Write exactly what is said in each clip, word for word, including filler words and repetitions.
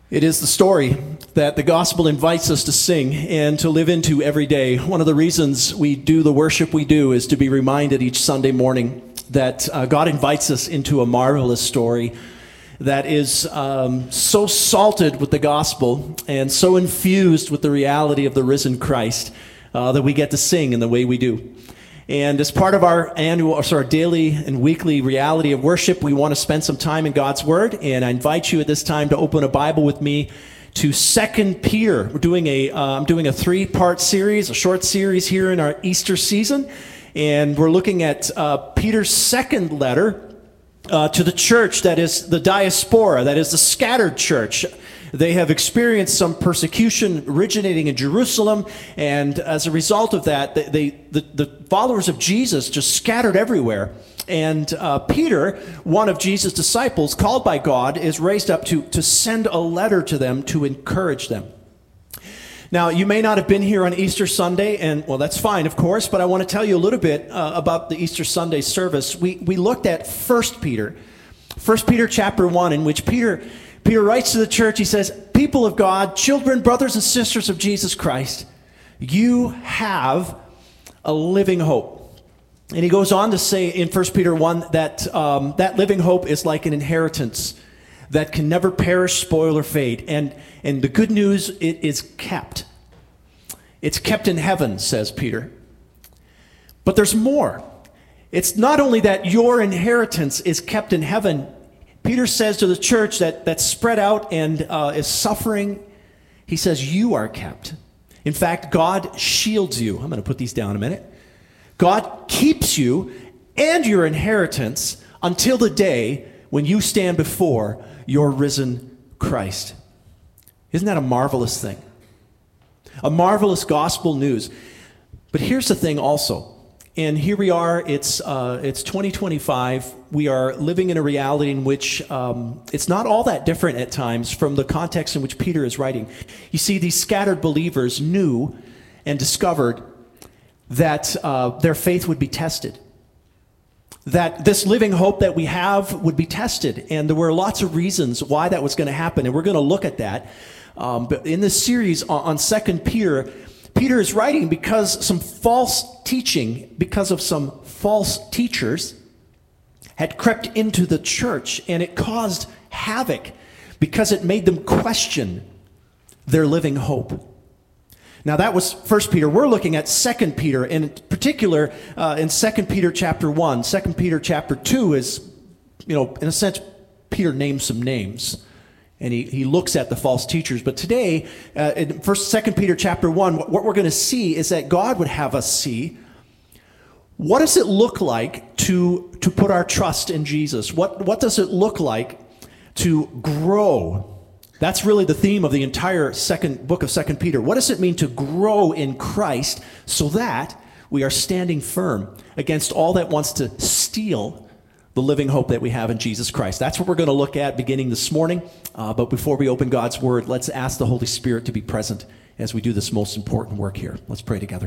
It is the story that the gospel invites us to sing and to live into every day. One of the reasons we do the worship we do is to be reminded each Sunday morning that uh, God invites us into a marvelous story that is um, so salted with the gospel and so infused with the reality of the risen Christ uh, that we get to sing in the way we do. And as part of our annual, or sorry, daily and weekly reality of worship, we want to spend some time in God's Word. And I invite you at this time to open a Bible with me to Second Peter. We're doing a, uh, I'm doing a three-part series, a short series here in our Easter season. And we're looking at uh, Peter's second letter uh, to the church, that is the diaspora, that is the scattered church. They have experienced some persecution originating in Jerusalem, and as a result of that, they, they the, the followers of Jesus just scattered everywhere. And uh, Peter, one of Jesus' disciples, called by God, is raised up to, to send a letter to them to encourage them. Now, you may not have been here on Easter Sunday, and well, that's fine, of course, but I want to tell you a little bit uh, about the Easter Sunday service. We, we looked at First Peter, First Peter chapter one, in which Peter... Peter writes to the church, he says, people of God, children, brothers and sisters of Jesus Christ, you have a living hope. And he goes on to say in First Peter one that um, that living hope is like an inheritance that can never perish, spoil, or fade. And, and the good news, it is kept. It's kept in heaven, says Peter. But there's more. It's not only that your inheritance is kept in heaven. Peter says to the church that, that's spread out and uh, is suffering, he says, you are kept. In fact, God shields you. I'm going to put these down a minute. God keeps you and your inheritance until the day when you stand before your risen Christ. Isn't that a marvelous thing? A marvelous gospel news. But here's the thing also. And here we are, it's uh, it's twenty twenty-five. We are living in a reality in which um, it's not all that different at times from the context in which Peter is writing. You see, these scattered believers knew and discovered that uh, their faith would be tested. That this living hope that we have would be tested. And there were lots of reasons why that was going to happen. And we're going to look at that. Um, but in this series on, on Second Peter, Peter is writing because some false teaching, because of some false teachers, had crept into the church, and it caused havoc because it made them question their living hope. Now that was First Peter. We're looking at Second Peter, and in particular uh, in Second Peter chapter one. Second Peter chapter two is, you know, in a sense, Peter names some names. And he, he looks at the false teachers. But today, uh, in First, Second Peter chapter one, what, what we're going to see is that God would have us see, what does it look like to, to put our trust in Jesus? What, what does it look like to grow? That's really the theme of the entire second book of Second Peter. What does it mean to grow in Christ so that we are standing firm against all that wants to steal the living hope that we have in Jesus Christ? That's what we're going to look at beginning this morning. Uh, but before we open God's Word, let's ask the Holy Spirit to be present as we do this most important work here. Let's pray together.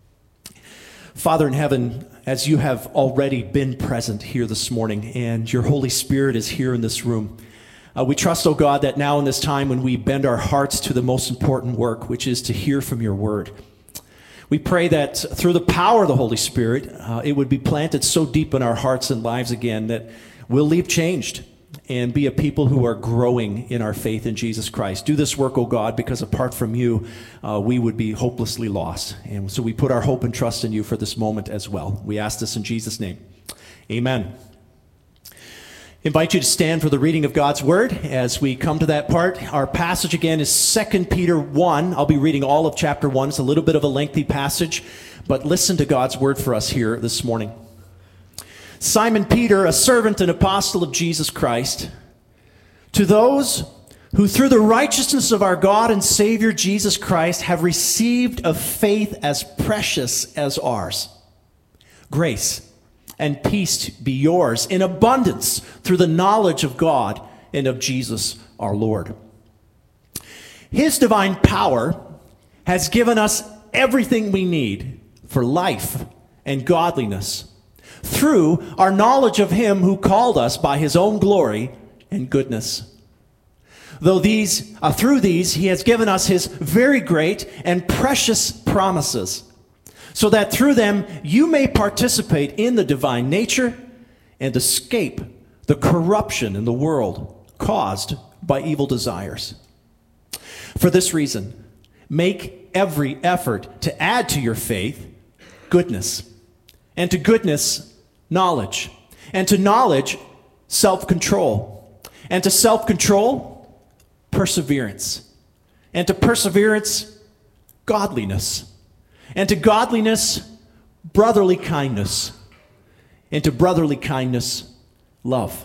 Father in heaven, as you have already been present here this morning, and your Holy Spirit is here in this room, uh, we trust, oh God, that now in this time when we bend our hearts to the most important work, which is to hear from your Word, we pray that through the power of the Holy Spirit, uh, it would be planted so deep in our hearts and lives again that we'll leave changed and be a people who are growing in our faith in Jesus Christ. Do this work, O God, because apart from you, uh, we would be hopelessly lost. And so we put our hope and trust in you for this moment as well. We ask this in Jesus' name. Amen. I invite you to stand for the reading of God's Word as we come to that part. Our passage again is Second Peter one. I'll be reading all of chapter one. It's a little bit of a lengthy passage, but listen to God's Word for us here this morning. Simon Peter, a servant and apostle of Jesus Christ, to those who through the righteousness of our God and Savior Jesus Christ have received a faith as precious as ours, grace and peace be yours in abundance through the knowledge of God and of Jesus our Lord. His divine power has given us everything we need for life and godliness through our knowledge of him who called us by his own glory and goodness. Though these, uh, through these, he has given us his very great and precious promises, so that through them you may participate in the divine nature and escape the corruption in the world caused by evil desires. For this reason, make every effort to add to your faith goodness, and to goodness, knowledge, and to knowledge, self-control, and to self-control, perseverance, and to perseverance, godliness, and to godliness, brotherly kindness, and to brotherly kindness, love.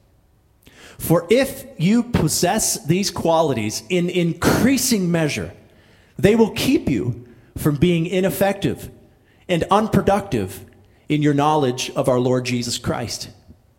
For if you possess these qualities in increasing measure, they will keep you from being ineffective and unproductive in your knowledge of our Lord Jesus Christ.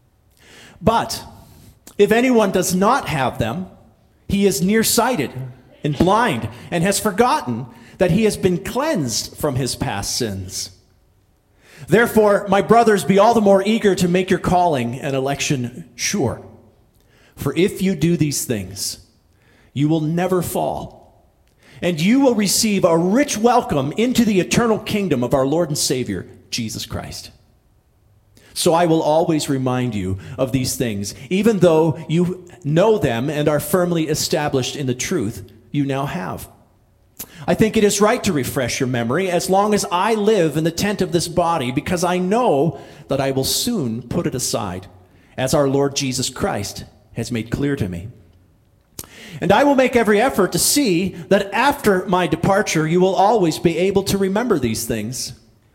But if anyone does not have them, he is nearsighted and blind and has forgotten that he has been cleansed from his past sins. Therefore, my brothers, be all the more eager to make your calling and election sure. For if you do these things, you will never fall, and you will receive a rich welcome into the eternal kingdom of our Lord and Savior, Jesus Christ. So I will always remind you of these things, even though you know them and are firmly established in the truth you now have. I think it is right to refresh your memory as long as I live in the tent of this body, because I know that I will soon put it aside, as our Lord Jesus Christ has made clear to me. And I will make every effort to see that after my departure, you will always be able to remember these things.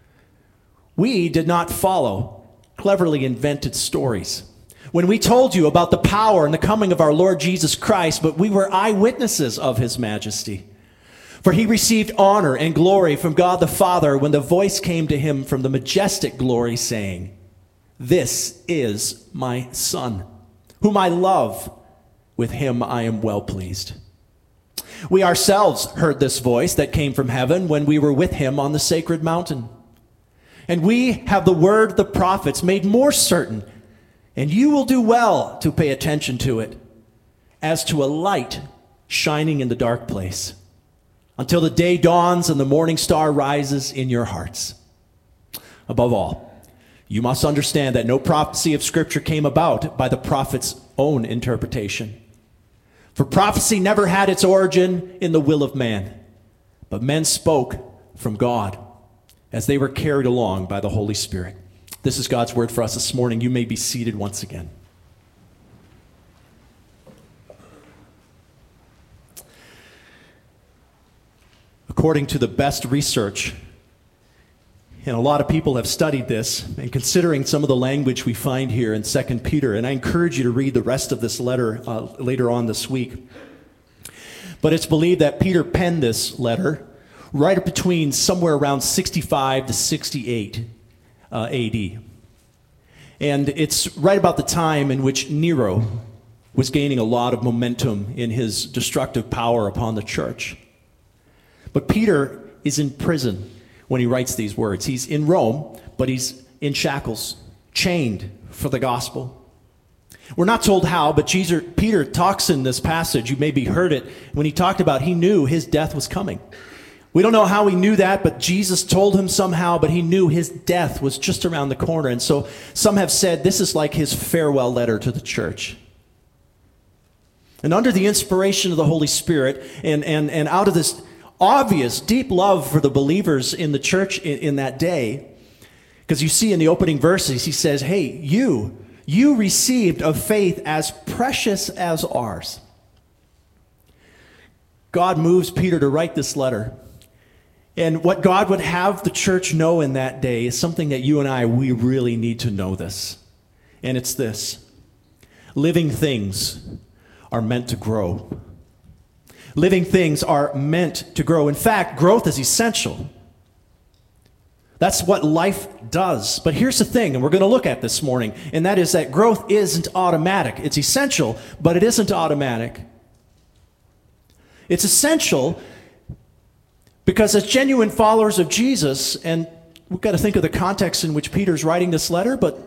We did not follow cleverly invented stories when we told you about the power and the coming of our Lord Jesus Christ, but we were eyewitnesses of his majesty. For he received honor and glory from God the Father when the voice came to him from the majestic glory, saying, "This is my Son, whom I love. With him I am well pleased." We ourselves heard this voice that came from heaven when we were with him on the sacred mountain. And we have the word of the prophets made more certain, and you will do well to pay attention to it, as to a light shining in the dark place, until the day dawns and the morning star rises in your hearts. Above all, you must understand that no prophecy of Scripture came about by the prophet's own interpretation. For prophecy never had its origin in the will of man, but men spoke from God as they were carried along by the Holy Spirit. This is God's word for us this morning. You may be seated once again. According to the best research, and a lot of people have studied this, and considering some of the language we find here in Second Peter, and I encourage you to read the rest of this letter uh, later on this week. But it's believed that Peter penned this letter right between somewhere around sixty-five to sixty-eight uh, A D. And it's right about the time in which Nero was gaining a lot of momentum in his destructive power upon the church. But Peter is in prison when he writes these words. He's in Rome, but he's in shackles, chained for the gospel. We're not told how, but Jesus, Peter talks in this passage, you maybe heard it, when he talked about he knew his death was coming. We don't know how he knew that, but Jesus told him somehow, but he knew his death was just around the corner. And so some have said this is like his farewell letter to the church. And under the inspiration of the Holy Spirit, and, and, and out of this obvious, deep love for the believers in the church in, in that day, because you see in the opening verses, he says, hey, you, you received a faith as precious as ours. God moves Peter to write this letter. And what God would have the church know in that day is something that you and I, we really need to know this. And it's this: living things are meant to grow. Living things are meant to grow. In fact, growth is essential. That's what life does. But here's the thing, and we're going to look at this morning, and that is that growth isn't automatic. It's essential, but it isn't automatic. It's essential because as genuine followers of Jesus, and we've got to think of the context in which Peter's writing this letter, but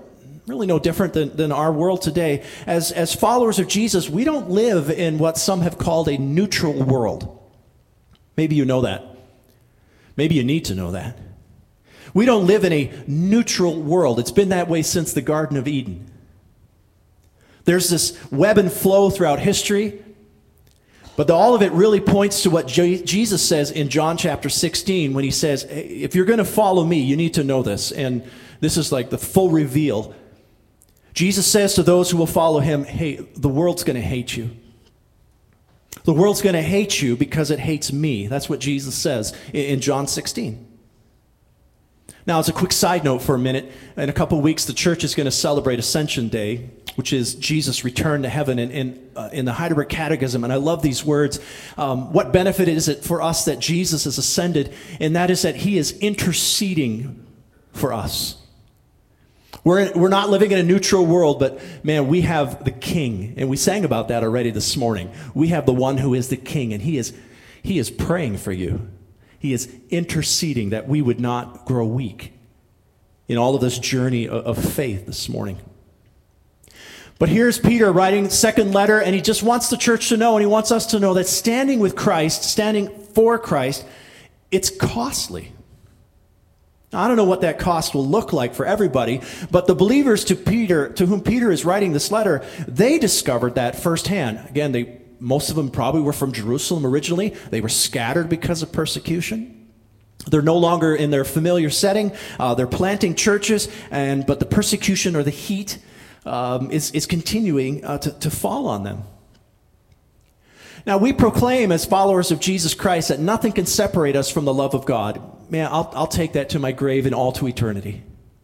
really no different than, than our world today. As, as followers of Jesus, we don't live in what some have called a neutral world. Maybe you know that. Maybe you need to know that. We don't live in a neutral world. It's been that way since the Garden of Eden. There's this web and flow throughout history, but the, all of it really points to what J- Jesus says in John chapter sixteen when he says, hey, if you're going to follow me, you need to know this. And this is like the full reveal. Jesus says to those who will follow him, hey, the world's going to hate you. The world's going to hate you because it hates me. That's what Jesus says in, in John sixteen. Now, as a quick side note for a minute, in a couple of weeks, the church is going to celebrate Ascension Day, which is Jesus' return to heaven in, in, uh, in the Heidelberg Catechism. And I love these words. Um, what benefit is it for us that Jesus has ascended? And that is that he is interceding for us. We're, we're not living in a neutral world, but man, we have the King. And we sang about that already this morning. We have the one who is the King, and he is, he is praying for you. He is interceding that we would not grow weak in all of this journey of faith this morning. But here's Peter writing the second letter, and he just wants the church to know, and he wants us to know that standing with Christ, standing for Christ, it's costly. Now, I don't know what that cost will look like for everybody, but the believers to Peter, to whom Peter is writing this letter, they discovered that firsthand. Again, they most of them probably were from Jerusalem originally. They were scattered because of persecution. They're no longer in their familiar setting. Uh, they're planting churches, and but the persecution or the heat um, is, is continuing uh, to, to fall on them. Now, we proclaim as followers of Jesus Christ that nothing can separate us from the love of God. Man, I'll, I'll take that to my grave and all to eternity.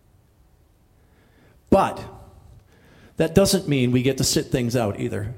But that doesn't mean we get to sit things out either.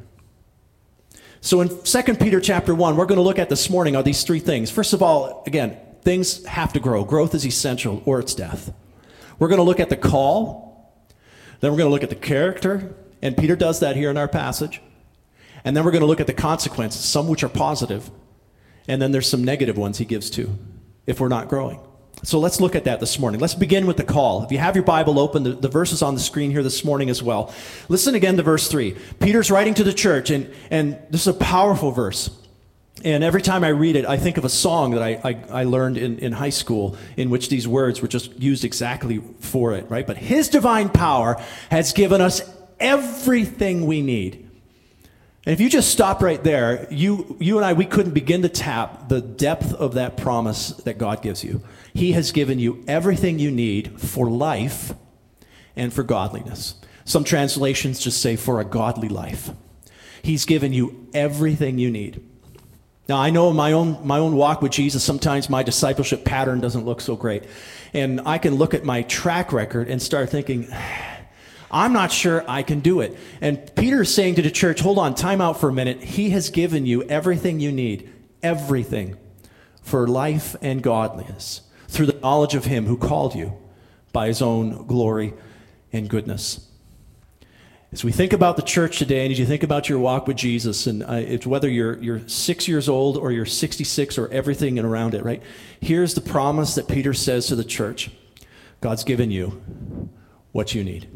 So in Second Peter chapter one, we're going to look at this morning are these three things. First of all, again, things have to grow. Growth is essential, or it's death. We're going to look at the call. Then we're going to look at the character. And Peter does that here in our passage. And then we're going to look at the consequences, some which are positive. And then there's some negative ones he gives too, if we're not growing. So let's look at that this morning. Let's begin with the call. If you have your Bible open, the, the verse is on the screen here this morning as well. Listen again to verse three. Peter's writing to the church, and, and this is a powerful verse. And every time I read it, I think of a song that I, I, I learned in, in high school in which these words were just used exactly for it, right? But his divine power has given us everything we need. And if you just stop right there, you, you and I, we couldn't begin to tap the depth of that promise that God gives you. He has given you everything you need for life and for godliness. Some translations just say for a godly life. He's given you everything you need. Now, I know in my own, my own walk with Jesus, sometimes my discipleship pattern doesn't look so great. And I can look at my track record and start thinking, I'm not sure I can do it. And Peter is saying to the church, hold on, time out for a minute. He has given you everything you need, everything for life and godliness through the knowledge of him who called you by his own glory and goodness. As we think about the church today, and as you think about your walk with Jesus, and uh, it's whether you're you're six years old or you're sixty-six or everything around it, right? Here's the promise that Peter says to the church. God's given you what you need.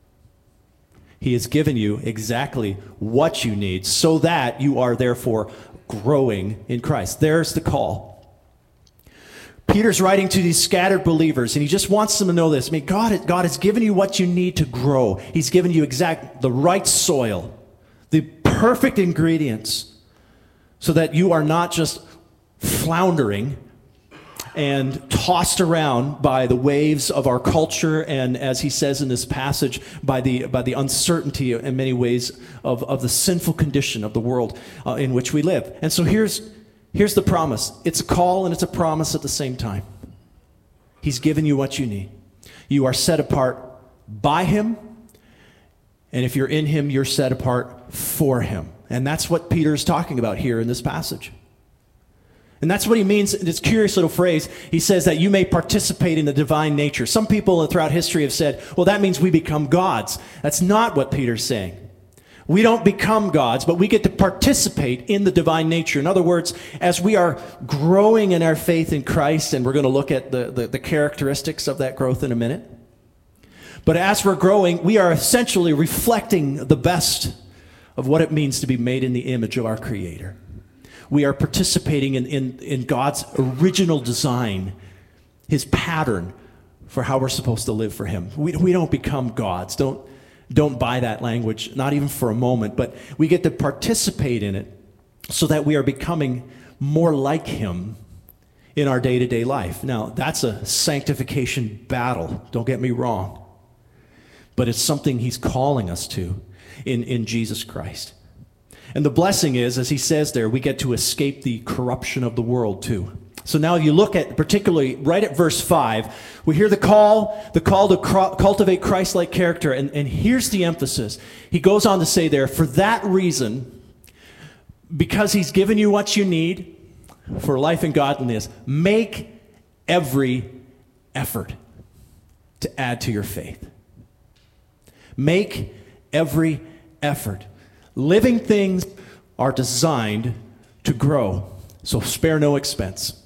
He has given you exactly what you need so that you are therefore growing in Christ. There's the call. Peter's writing to these scattered believers, and he just wants them to know this. I mean, God, God has given you what you need to grow. He's given you exact the right soil, the perfect ingredients, so that you are not just floundering and tossed around by the waves of our culture, and as he says in this passage, by the by the uncertainty in many ways of, of the sinful condition of the world uh, in which we live. And so here's here's the promise. It's a call and it's a promise at the same time. He's given you what you need. You are set apart by him, and if you're in him, you're set apart for him. And that's what Peter's talking about here in this passage. And that's what he means in this curious little phrase. He says that you may participate in the divine nature. Some people throughout history have said, well, that means we become gods. That's not what Peter's saying. We don't become gods, but we get to participate in the divine nature. In other words, as we are growing in our faith in Christ, and we're going to look at the, the, the characteristics of that growth in a minute. But as we're growing, we are essentially reflecting the best of what it means to be made in the image of our Creator. We are participating in, in, in God's original design, His pattern for how we're supposed to live for Him. We, we don't become gods. Don't, don't buy that language, not even for a moment. But we get to participate in it so that we are becoming more like Him in our day-to-day life. Now, that's a sanctification battle. Don't get me wrong. But it's something He's calling us to in, in Jesus Christ. And the blessing is, as He says there, we get to escape the corruption of the world too. So now if you look at, particularly right at verse five, we hear the call, the call to cr- cultivate Christ-like character. And, and here's the emphasis. He goes on to say there, for that reason, because He's given you what you need for life and godliness, make every effort to add to your faith. Make every effort. Living things are designed to grow, so spare no expense.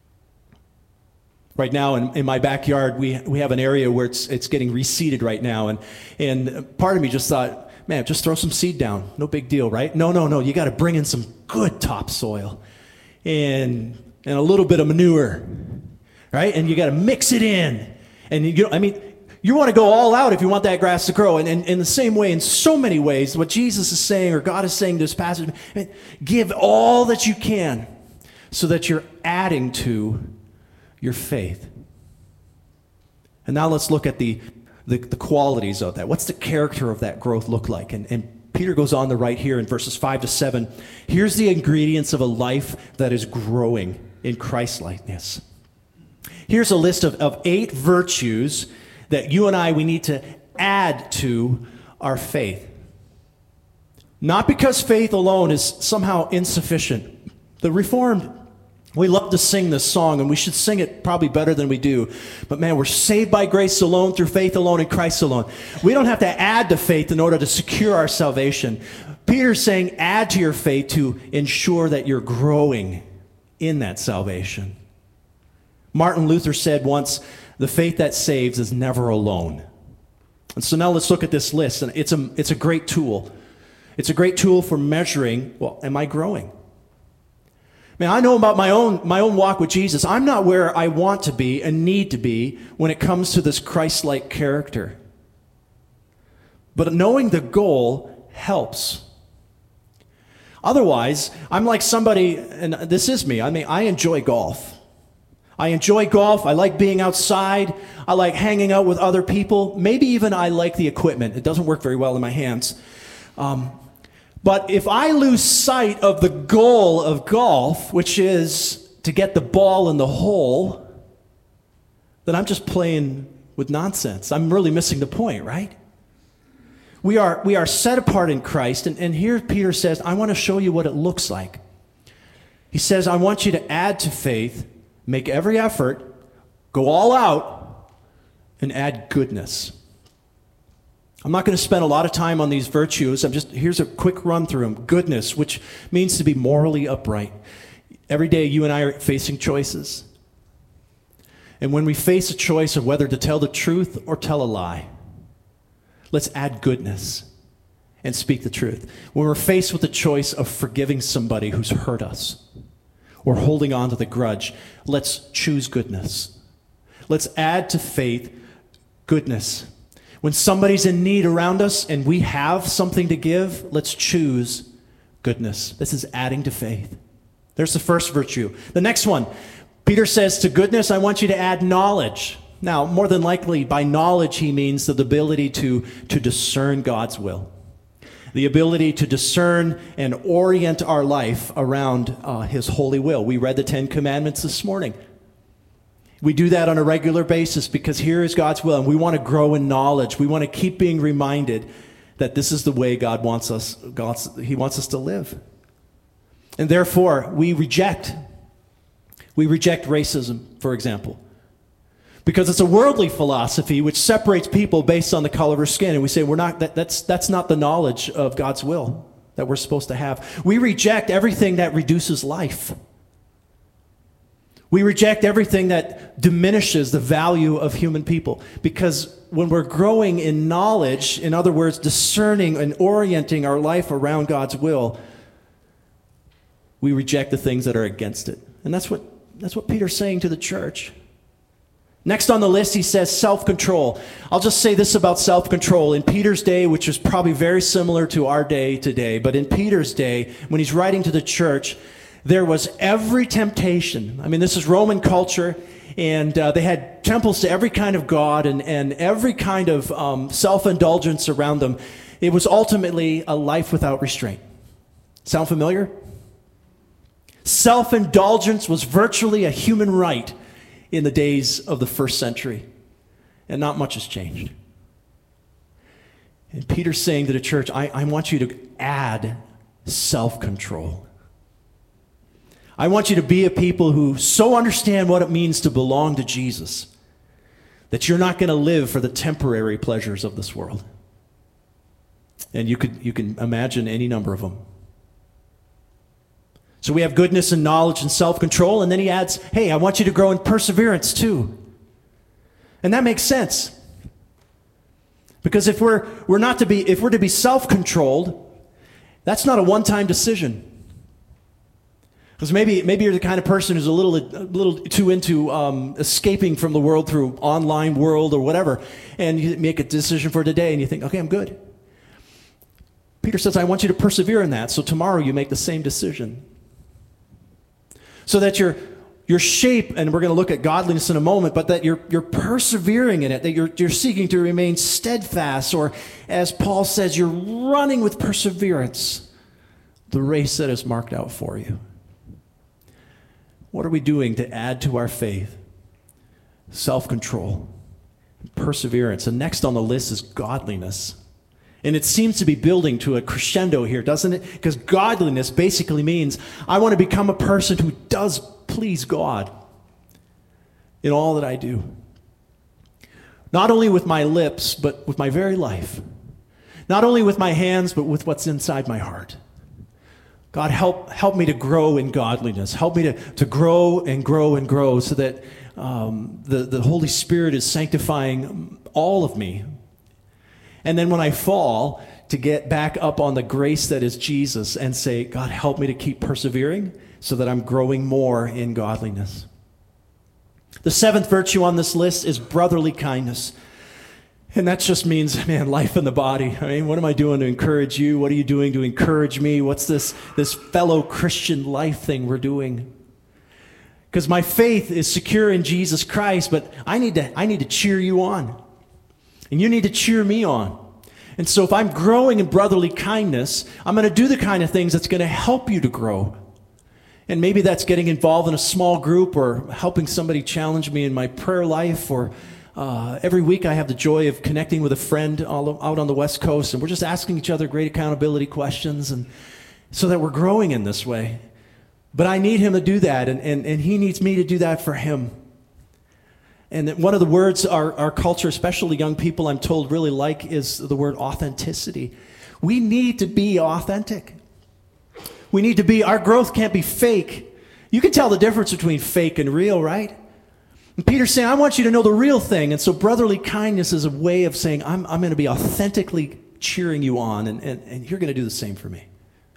Right now in, in my backyard, we we have an area where it's it's getting reseeded right now, and and part of me just thought, man, just throw some seed down, no big deal, right? No, no, no, you got to bring in some good topsoil, and and a little bit of manure, right? And you got to mix it in, and you know, I mean. You want to go all out if you want that grass to grow. And in the same way, in so many ways, what Jesus is saying, or God is saying to this passage, give all that you can so that you're adding to your faith. And now let's look at the, the, the qualities of that. What's the character of that growth look like? And, and Peter goes on to write here in verses five to seven, here's the ingredients of a life that is growing in Christ-likeness. Here's a list of, of eight virtues that you and I, we need to add to our faith. Not because faith alone is somehow insufficient. The Reformed, we love to sing this song, and we should sing it probably better than we do. But man, we're saved by grace alone, through faith alone, in Christ alone. We don't have to add to faith in order to secure our salvation. Peter's saying add to your faith to ensure that you're growing in that salvation. Martin Luther said once, the faith that saves is never alone. And so now let's look at this list. And it's a, it's a great tool. It's a great tool for measuring, well, am I growing? Man, I know about my own, my own walk with Jesus. I'm not where I want to be and need to be when it comes to this Christ-like character. But knowing the goal helps. Otherwise, I'm like somebody, and this is me. I mean, I enjoy golf. I enjoy golf. I like being outside. I like hanging out with other people. Maybe even I like the equipment. It doesn't work very well in my hands. Um, but if I lose sight of the goal of golf, which is to get the ball in the hole, then I'm just playing with nonsense. I'm really missing the point, right? We are, we are set apart in Christ. And, and here Peter says, I want to show you what it looks like. He says, I want you to add to faith, make every effort, go all out, and add goodness. I'm not going to spend a lot of time on these virtues. I'm just, here's a quick run through them. Goodness, which means to be morally upright. Every day you and I are facing choices. And when we face a choice of whether to tell the truth or tell a lie, let's add goodness and speak the truth. When we're faced with the choice of forgiving somebody who's hurt us, or holding on to the grudge, let's choose goodness. Let's add to faith goodness. When somebody's in need around us and we have something to give, let's choose goodness. This is adding to faith. There's the first virtue. The next one, Peter says to goodness, I want you to add knowledge. Now, more than likely, by knowledge, he means the ability to, to discern God's will. The ability to discern and orient our life around uh, His holy will. We read the Ten Commandments this morning. We do that on a regular basis because here is God's will, and we want to grow in knowledge. We want to keep being reminded that this is the way God wants us, God's, He wants us to live. And therefore, we reject, we reject racism, for example. Because it's a worldly philosophy which separates people based on the color of their skin. And we say, we're not, that, that's, that's not the knowledge of God's will that we're supposed to have. We reject everything that reduces life. We reject everything that diminishes the value of human people. Because when we're growing in knowledge, in other words, discerning and orienting our life around God's will, we reject the things that are against it. And that's what, that's what Peter's saying to the church. Next on the list, he says self-control. I'll just say this about self-control. In Peter's day, which is probably very similar to our day today, but in Peter's day, when he's writing to the church, there was every temptation. I mean, this is Roman culture, and uh, they had temples to every kind of god and, and every kind of um, self-indulgence around them. It was ultimately a life without restraint. Sound familiar? Self-indulgence was virtually a human right in the days of the first century, and not much has changed. And Peter's saying to the church, I, I want you to add self-control. I want you to be a people who so understand what it means to belong to Jesus that you're not going to live for the temporary pleasures of this world. And you could you can imagine any number of them. So we have goodness and knowledge and self-control, and then he adds, hey, I want you to grow in perseverance too. And that makes sense. Because if we're we're not to be if we're to be self-controlled, that's not a one-time decision. Because maybe maybe you're the kind of person who's a little a little too into um, escaping from the world through online world or whatever, and you make a decision for today, and you think, okay, I'm good. Peter says, I want you to persevere in that, so tomorrow you make the same decision. So that your your shape, and we're going to look at godliness in a moment, but that you're you're persevering in it, that you're you're seeking to remain steadfast, or as Paul says, you're running with perseverance the race that is marked out for you. What are we doing to add to our faith? Self-control, perseverance. And next on the list is godliness. And it seems to be building to a crescendo here, doesn't it? Because godliness basically means I want to become a person who does please God in all that I do. Not only with my lips, but with my very life. Not only with my hands, but with what's inside my heart. God, help help me to grow in godliness. Help me to, to grow and grow and grow so that um, the, the Holy Spirit is sanctifying all of me. And then when I fall, to get back up on the grace that is Jesus and say, God, help me to keep persevering so that I'm growing more in godliness. The seventh virtue on this list is brotherly kindness. And that just means, man, life in the body. I mean, what am I doing to encourage you? What are you doing to encourage me? What's this, this fellow Christian life thing we're doing? Because my faith is secure in Jesus Christ, but I need to, I need to cheer you on. And you need to cheer me on. And so if I'm growing in brotherly kindness, I'm going to do the kind of things that's going to help you to grow. And maybe that's getting involved in a small group or helping somebody challenge me in my prayer life. Or uh, every week I have the joy of connecting with a friend all, out on the West Coast, and we're just asking each other great accountability questions, and so that we're growing in this way. But I need him to do that, and, and, and he needs me to do that for him. And one of the words our, our culture, especially young people, I'm told, really like is the word authenticity. We need to be authentic. We need to be, our growth can't be fake. You can tell the difference between fake and real, right? And Peter's saying, I want you to know the real thing. And so brotherly kindness is a way of saying, I'm, I'm going to be authentically cheering you on, and, and, and you're going to do the same for me.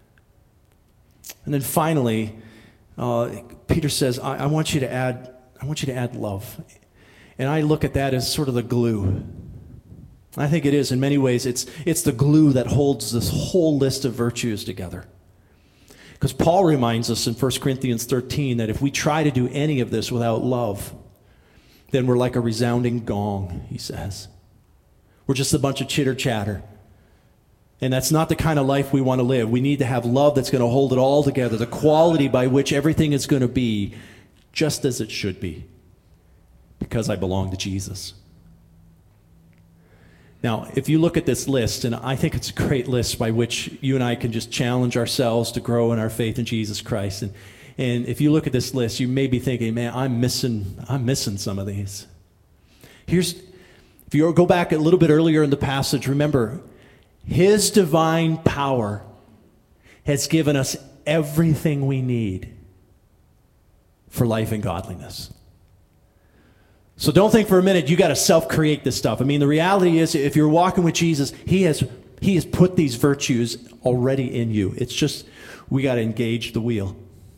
And then finally, uh, Peter says, I, I want you to add, I want you to add love. And I look at that as sort of the glue. I think it is in many ways. It's, it's the glue that holds this whole list of virtues together. Because Paul reminds us in First Corinthians thirteen that if we try to do any of this without love, then we're like a resounding gong, he says. We're just a bunch of chitter-chatter. And that's not the kind of life we want to live. We need to have love that's going to hold it all together, the quality by which everything is going to be just as it should be. Because I belong to Jesus. Now, if you look at this list, and I think it's a great list by which you and I can just challenge ourselves to grow in our faith in Jesus Christ. And, and if you look at this list, you may be thinking, man, I'm missing, I'm missing some of these. Here's, if you go back a little bit earlier in the passage, remember, his divine power has given us everything we need for life and godliness. So don't think for a minute you got to self-create this stuff. I mean, the reality is if you're walking with Jesus, he has he has put these virtues already in you. It's just we got to engage the wheel.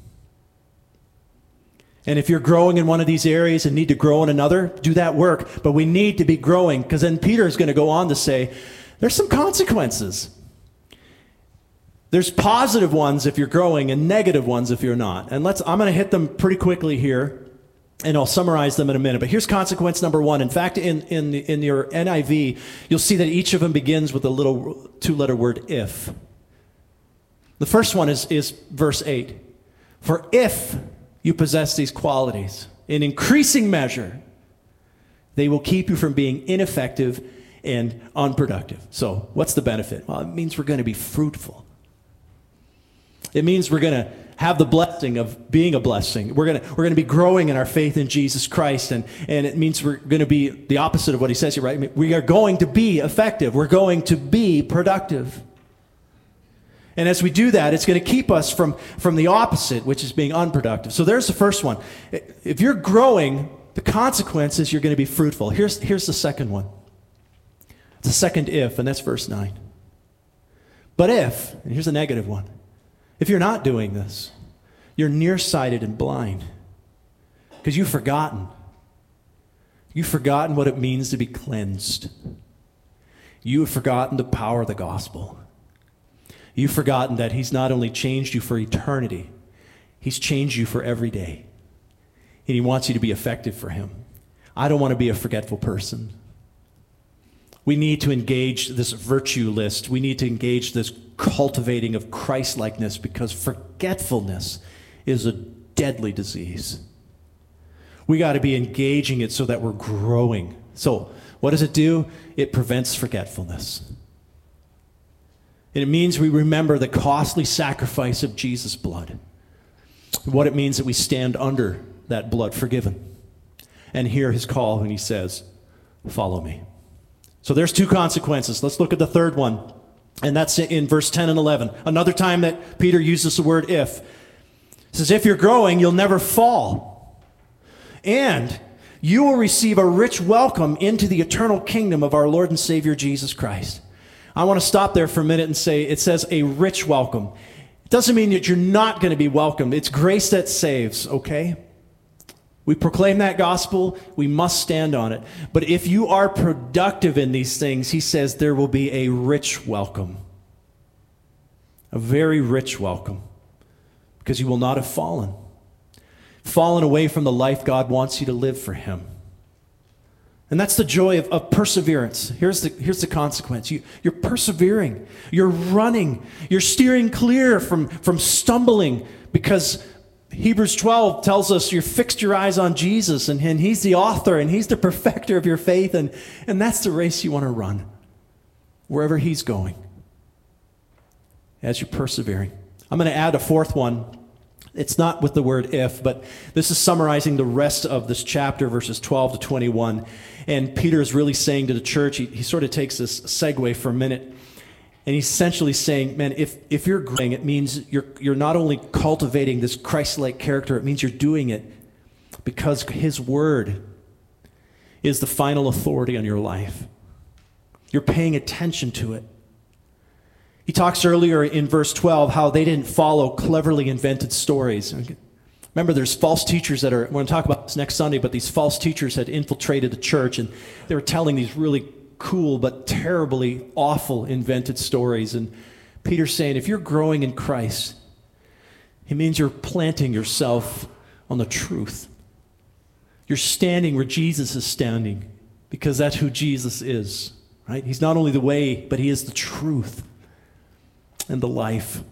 And if you're growing in one of these areas and need to grow in another, do that work. But we need to be growing, because then Peter is going to go on to say, there's some consequences. There's positive ones if you're growing and negative ones if you're not. And let's I'm going to hit them pretty quickly here, and I'll summarize them in a minute. But here's consequence number one. In fact, in, in, the, in your N I V, you'll see that each of them begins with a little two-letter word, if. The first one is, is verse eight. For if you possess these qualities in increasing measure, they will keep you from being ineffective and unproductive. So what's the benefit? Well, it means we're going to be fruitful. It means we're going to have the blessing of being a blessing. We're going to, we're going to be growing in our faith in Jesus Christ. And, and it means we're going to be the opposite of what he says here, right? We are going to be effective. We're going to be productive. And as we do that, it's going to keep us from, from the opposite, which is being unproductive. So there's the first one. If you're growing, the consequence is you're going to be fruitful. Here's, here's the second one. It's a second if, and that's verse nine. But if, and here's a negative one. If you're not doing this, you're nearsighted and blind because you've forgotten. You've forgotten what it means to be cleansed. You have forgotten the power of the gospel. You've forgotten that he's not only changed you for eternity, he's changed you for every day. And he wants you to be effective for him. I don't want to be a forgetful person. We need to engage this virtue list. We need to engage this cultivating of Christ-likeness, because forgetfulness is a deadly disease. We got to be engaging it so that we're growing. So what does it do? It prevents forgetfulness. And it means we remember the costly sacrifice of Jesus' blood. What it means that we stand under that blood forgiven and hear his call when he says, follow me. So there's two consequences. Let's look at the third one. And that's in verse ten and eleven. Another time that Peter uses the word if. It says, if you're growing, you'll never fall. And you will receive a rich welcome into the eternal kingdom of our Lord and Savior Jesus Christ. I want to stop there for a minute and say it says a rich welcome. It doesn't mean that you're not going to be welcomed. It's grace that saves, okay? We proclaim that gospel. We must stand on it. But if you are productive in these things, he says there will be a rich welcome. A very rich welcome. Because you will not have fallen. Fallen away from the life God wants you to live for him. And that's the joy of, of perseverance. Here's the, here's the consequence. You, you're persevering. You're running. You're steering clear from, from stumbling, because Hebrews twelve tells us you fixed your eyes on Jesus, and, and he's the author and he's the perfecter of your faith. And, and that's the race you want to run, wherever he's going, as you're persevering. I'm going to add a fourth one. It's not with the word if, but this is summarizing the rest of this chapter, verses twelve to twenty-one. And Peter is really saying to the church, he, he sort of takes this segue for a minute, and he's essentially saying, man, if, if you're growing, it means you're, you're not only cultivating this Christ-like character, it means you're doing it because his word is the final authority on your life. You're paying attention to it. He talks earlier in verse twelve how they didn't follow cleverly invented stories. Remember, there's false teachers that are, we're going to talk about this next Sunday, but these false teachers had infiltrated the church, and they were telling these really cool but terribly awful invented stories. And Peter's saying, if you're growing in Christ, it means you're planting yourself on the truth. You're standing where Jesus is standing, because that's who Jesus is, right? He's not only the way, but he is the truth and the life.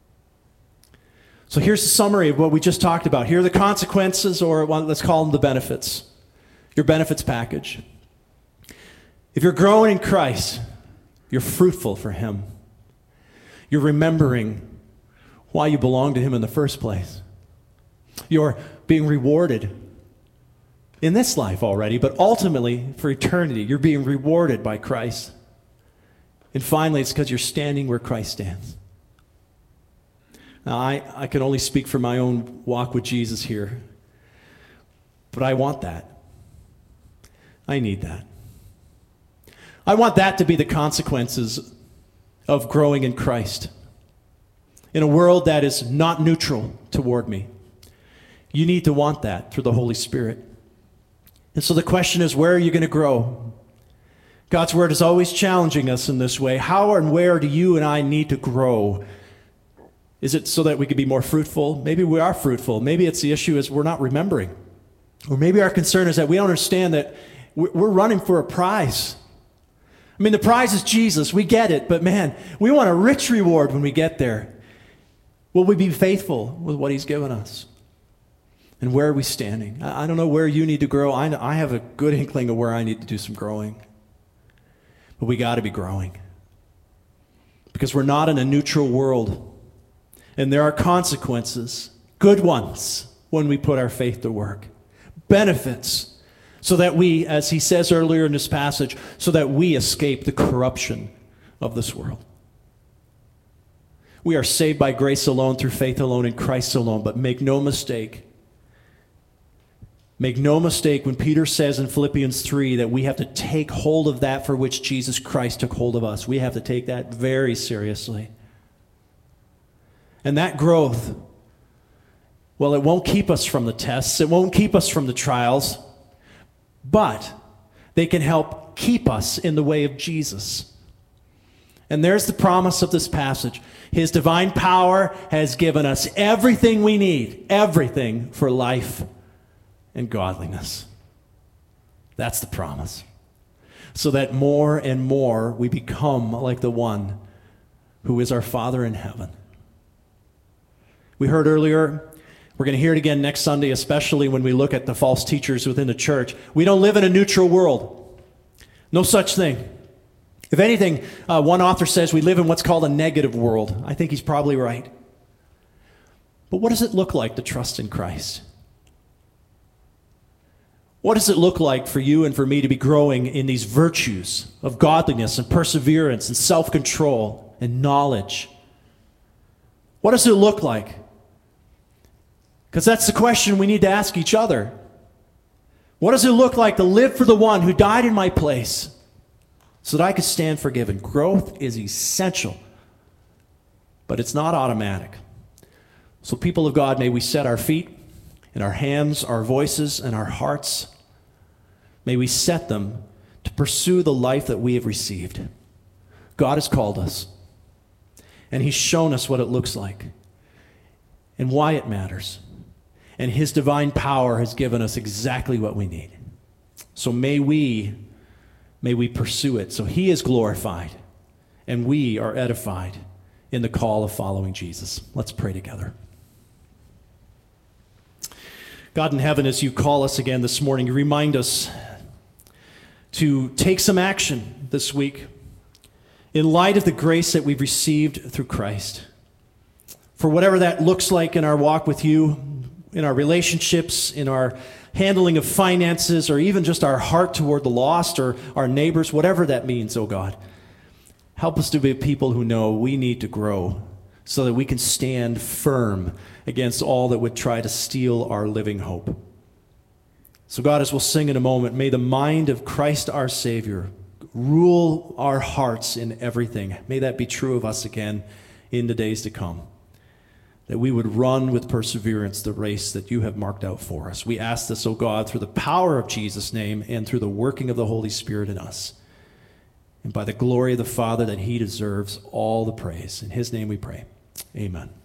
So here's the summary of what we just talked about. Here are the consequences, or let's call them the benefits. Your benefits package. If you're growing in Christ, you're fruitful for him. You're remembering why you belong to him in the first place. You're being rewarded in this life already, but ultimately for eternity, you're being rewarded by Christ. And finally, it's because you're standing where Christ stands. Now, I, I can only speak for my own walk with Jesus here, but I want that. I need that. I want that to be the consequences of growing in Christ. In a world that is not neutral toward me, you need to want that through the Holy Spirit. And so the question is, where are you going to grow? God's word is always challenging us in this way. How and where do you and I need to grow? Is it so that we can be more fruitful? Maybe we are fruitful. Maybe it's the issue is we're not remembering. Or maybe our concern is that we don't understand that we're running for a prize. I mean, the prize is Jesus. We get it. But man, we want a rich reward when we get there. Will we be faithful with what he's given us? And where are we standing? I don't know where you need to grow. I, know, I have a good inkling of where I need to do some growing. But we got to be growing. Because we're not in a neutral world. And there are consequences, good ones, when we put our faith to work. Benefits, so that we, as he says earlier in this passage, so that we escape the corruption of this world. We are saved by grace alone, through faith alone, in Christ alone. But make no mistake, make no mistake when Peter says in Philippians three that we have to take hold of that for which Jesus Christ took hold of us. We have to take that very seriously. And that growth, well, it won't keep us from the tests. It won't keep us from the trials. But they can help keep us in the way of Jesus. And there's the promise of this passage. His divine power has given us everything we need, everything for life and godliness. That's the promise. So that more and more we become like the one who is our Father in heaven. We heard earlier, we're going to hear it again next Sunday, especially when we look at the false teachers within the church. We don't live in a neutral world. No such thing. If anything, uh, one author says we live in what's called a negative world. I think he's probably right. But what does it look like to trust in Christ? What does it look like for you and for me to be growing in these virtues of godliness and perseverance and self-control and knowledge? What does it look like? Because that's the question we need to ask each other. What does it look like to live for the one who died in my place so that I could stand forgiven? Growth is essential, but it's not automatic. So people of God, may we set our feet and our hands, our voices, and our hearts, may we set them to pursue the life that we have received. God has called us, and he's shown us what it looks like and why it matters. And his divine power has given us exactly what we need. So may we, may we pursue it. So he is glorified, and we are edified in the call of following Jesus. Let's pray together. God in heaven, as you call us again this morning, you remind us to take some action this week in light of the grace that we've received through Christ. For whatever that looks like in our walk with you, in our relationships, in our handling of finances, or even just our heart toward the lost or our neighbors, whatever that means, oh God, help us to be people who know we need to grow so that we can stand firm against all that would try to steal our living hope. So God, as we'll sing in a moment, may the mind of Christ our Savior rule our hearts in everything. May that be true of us again in the days to come. That we would run with perseverance the race that you have marked out for us. We ask this, O God, through the power of Jesus' name and through the working of the Holy Spirit in us. And by the glory of the Father, that he deserves all the praise. In his name we pray. Amen.